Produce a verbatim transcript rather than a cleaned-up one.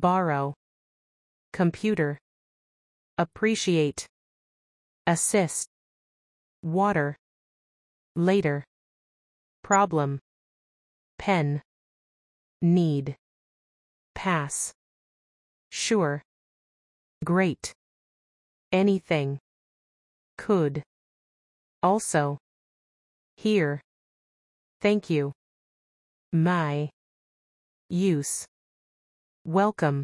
borrow, computer, appreciate, assist, water, later, problem, pen, need, pass, sure, great, anything, could, also, here, thank you, my, use, welcome.